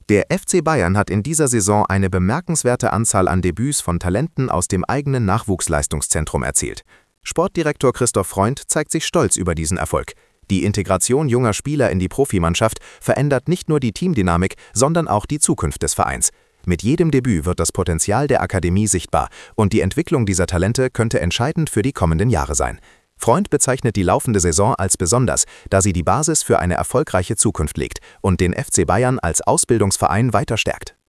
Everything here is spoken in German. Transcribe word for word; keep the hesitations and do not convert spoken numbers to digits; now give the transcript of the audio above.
Der F C Bayern hat in dieser Saison eine bemerkenswerte Anzahl an Debüts von Talenten aus dem eigenen Nachwuchsleistungszentrum erzielt. Sportdirektor Christoph Freund zeigt sich stolz über diesen Erfolg. Die Integration junger Spieler in die Profimannschaft verändert nicht nur die Teamdynamik, sondern auch die Zukunft des Vereins. Mit jedem Debüt wird das Potenzial der Akademie sichtbar und die Entwicklung dieser Talente könnte entscheidend für die kommenden Jahre sein. Freund bezeichnet die laufende Saison als besonders, da sie die Basis für eine erfolgreiche Zukunft legt und den F C Bayern als Ausbildungsverein weiter stärkt.